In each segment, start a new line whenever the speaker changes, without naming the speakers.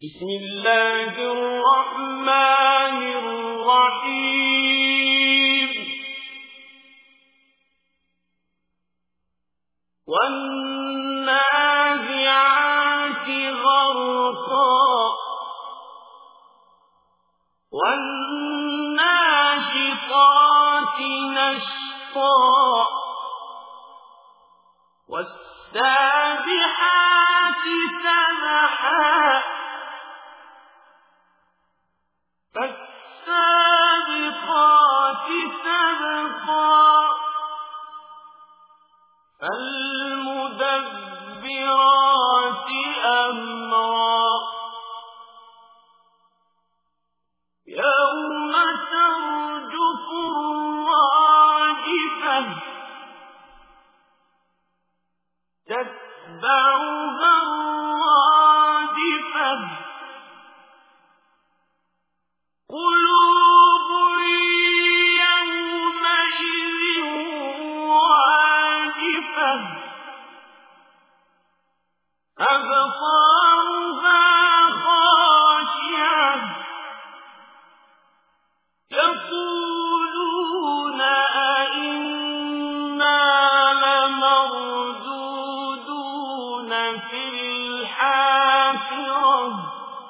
بسم الله الرحمن الرحيم والنازعات غرقا والناشطات نشطا والسابحات سبحا فالسابقات سبقا فالمدبرات أمرا يوم ترجف الراجفة تتبعها الرادفة قلوب يومئذ واجفة أبصارها خاشعة يقولون أئنا لمردودون في الحافرة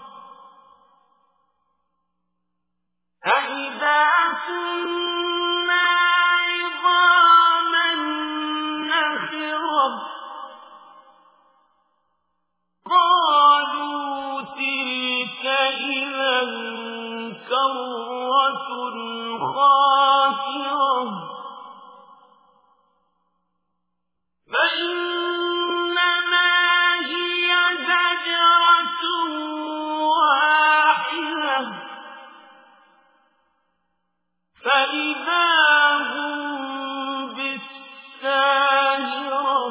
أَإِذَا كُنَّا عِظَامًا نَخِرَةً قَالُوا تِلْكَ إِذًا كَرَّةٌ خَاسِرَةٌ فَإِنَّمَا هِيَ زَجْرَةٌ واحدة فإذا هم بالساهرة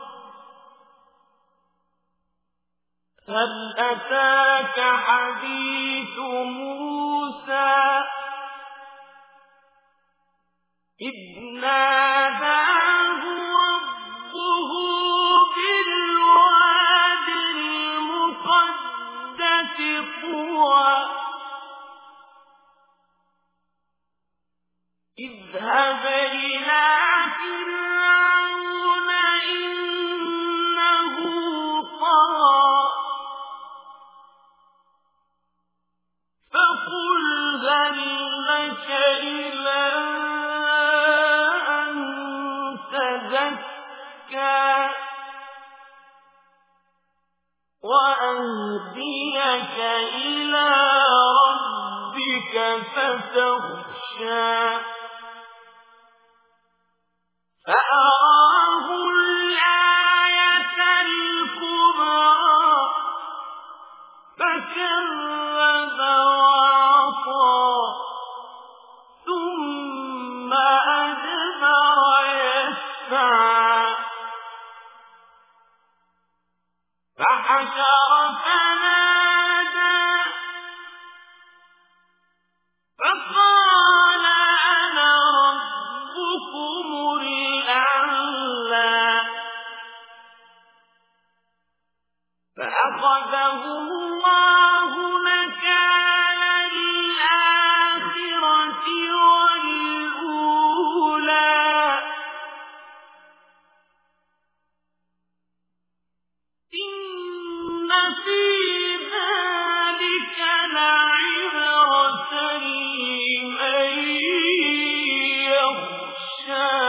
هل أتاك حديث موسى إذ ناداه ربه بالواد المقدس طوى اذهب إلى فرعون إنه طغى فقل هل لك إلى أن تزكى وأهديك إلى ربك فتخشى فأراه الآية الكبرى فكذب وعصى ثم أدبر يسعى فحشر فنادى فقال أنا ربكم الأعلى فأخذه الله نكال الآخرة والأولى إن في ذلك لعبرة لمن يخشى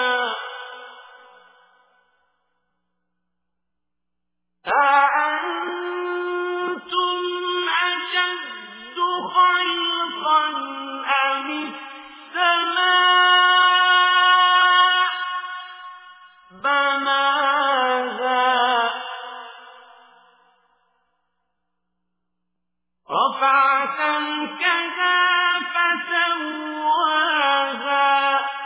أأنتم أشد خلقا أم السماء بناها رفع سمكها فسواها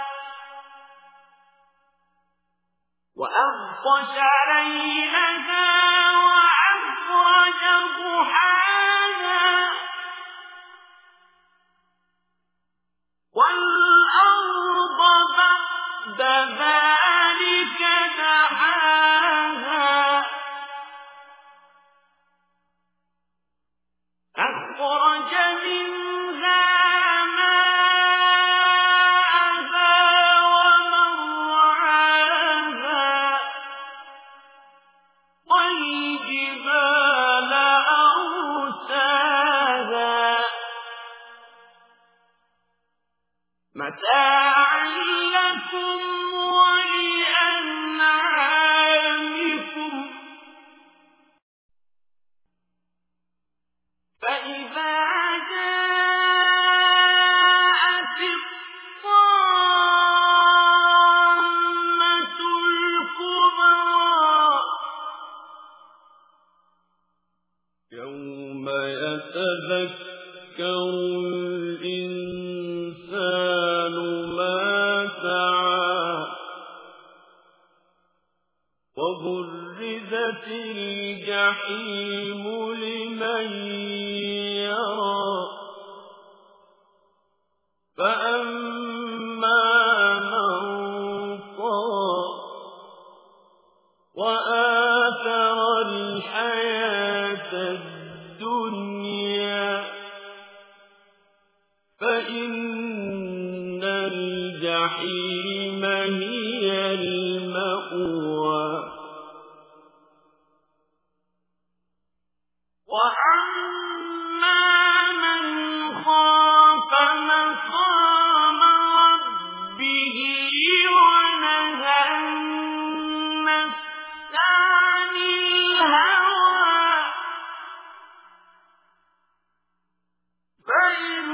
وأغطش ليلها وأخرج ضحاها والأرض بعد ذلك دحاها متاعا لكم ولأنعامكم فإذا جاءت الطامة الكبرى يوم يتذكر الإنسان ما سعى وبرزت الجحيم لمن يرى فأما من طغى وآثر الحياة الدنيا فإن الجحيم هي المأوى وأما من خاف مقام ربه ونهى النفس عن الهوى فإن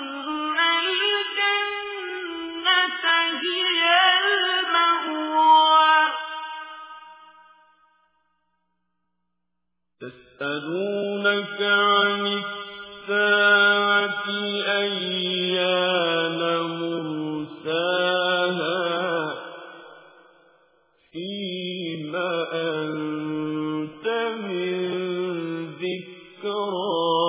الجنة هي المأوى يسألونك عن الساعة أيان مرساها فيما أنت من ذكراها